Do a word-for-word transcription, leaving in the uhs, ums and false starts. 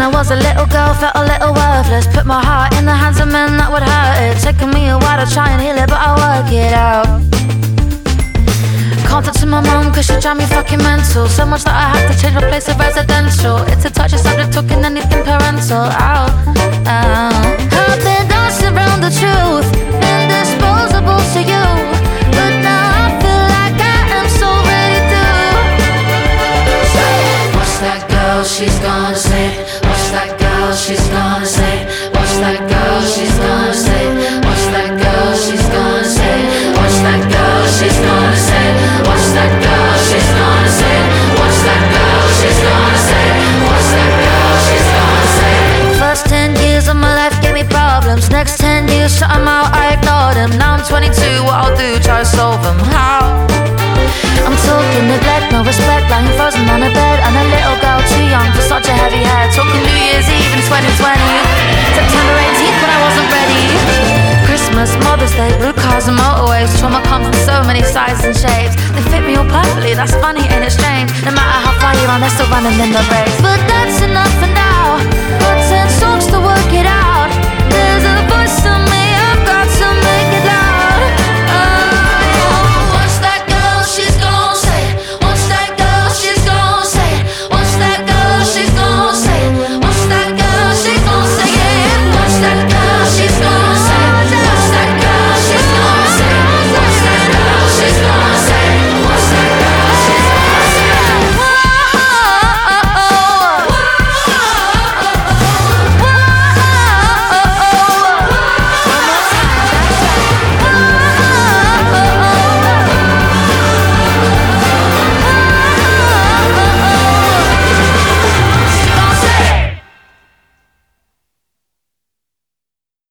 I was a little girl, felt a little worthless. Put my heart in the hands of men that would hurt it. Taking me a while to try and heal it, but I'll work it out. Can't talk to my mum cause she drive me fucking mental. So much that I had to change my place of residential. It's a touchy subject, talking anything parental. Ow, ow. I've been dancing around the truth, indisposable to you, but now I feel like I am so ready to say, watch that girl, she's gonna say. Watch that girl, she's gonna say. Watch that girl, she's gonna say. Watch that girl, she's gonna say. Watch that girl, she's gonna say. Watch that girl, she's gonna say. Watch that girl, she's gonna say. Watch that girl, she's gonna say. First ten years of my life gave me problems. Next ten years shut them out, I ignored them. Now I'm twenty-two, what I'll do, try to solve them. How? I'm talking neglect, no respect, lying frozen on a bed, and a little girl too young for such a heavy head. Talking New Year's Eve in twenty twenty, September eighteenth when I wasn't ready. Christmas, Mother's Day, blue cars and motorways. Trauma comes in so many sizes and shapes. They fit me all perfectly, that's funny, ain't it strange? No matter how far you run, they're still running in the race. But that's enough for now.